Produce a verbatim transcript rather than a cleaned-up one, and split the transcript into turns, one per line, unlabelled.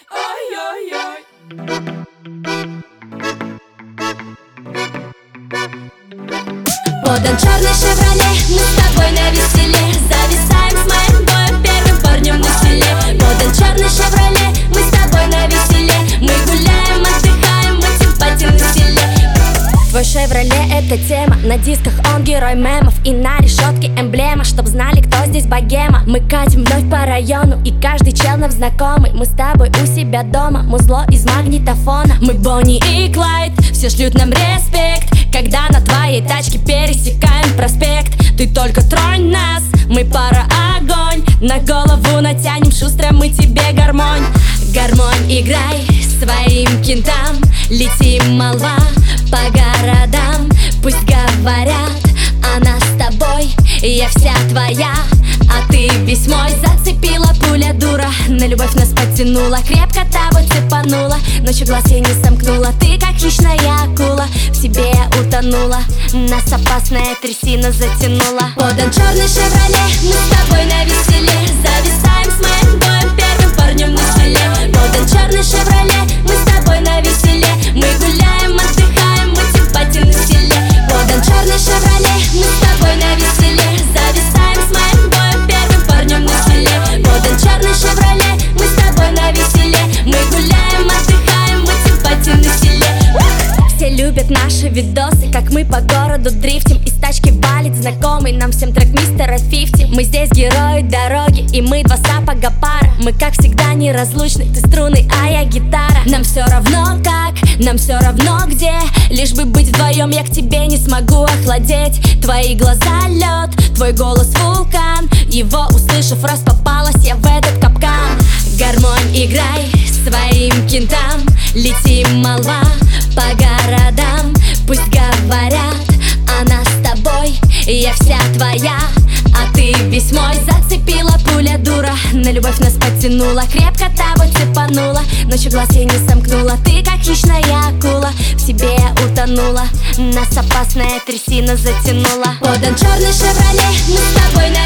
Ой-ой-ой.
Подан черный «Шевроле», мы с тобой навеселе, зависаем с моим боем, первым парнем на селе. Подан черный «Шевроле», мы с тобой навеселе, мы гуляем, отдыхаем, мы симпатен на селе. Твой «Шевроле» — это тема, на дисках он герой мемов, и на решетке эмблема, чтоб знали, кто здесь богема. Мы катим вновь по району, и каждый чел нам знакомый. Мы с тобой у себя дома, музло из магнитофона. Мы Бонни и Клайд, все шлют нам респект, когда на твоей тачке пересекаем проспект. Ты только тронь нас, мы пара огонь, на голову натянем шустро мы тебе гармонь. Гармонь, играй своим кентам, летим, молва, по городам. Пусть говорят о нас с тобой, я вся твоя, а ты весь мой. Зацепила пуля дура, на любовь нас подтянула, крепко тобой цепанула, ночью глаз я не сомкнула. Ты как хищная акула, в себе я утонула, нас опасная трясина затянула. Подан черный «Шевроле», мы с тобой навеселе, зависаем с моим боем, первым парнем на селе. Подан черный «Шевроле», мы с тобой навеселе, мы гуляем, отдыхаем, мы симпатен на селе. Подан черный «Шевроле», мы с тобой навеселе, зависаем с моим боем, первым парнем на селе. Подан черный «Шевроле», мы с тобой навеселе, мы гуляем, отдыхаем, мы симпатен на селе. Все любят наши видосы, как мы по городу дрифтим, из тачки валит знакомый нам всем трек мистера фифти. Мы здесь герои дороги, и мы два сапога пара. Мы как всегда неразлучны, ты струны, а я гитара. Нам все равно как, нам все равно где, лишь бы быть вдвоем, я к тебе не смогу охладеть. Твои глаза лед, твой голос вулкан, его услышав раз попалась я в этот капкан. Гармонь, играй своим кентам, летим, молва, по городам. Пусть говорят о нас с тобой, я вся твоя, а ты весь мой. Зацепила пуля дура, на любовь нас подтянула, крепко тобой цепанула, ночью глаз я не сомкнула. Ты как хищная акула, в себе я утонула, нас опасная трясина затянула. Подан черный «Шевроле», мы с тобой на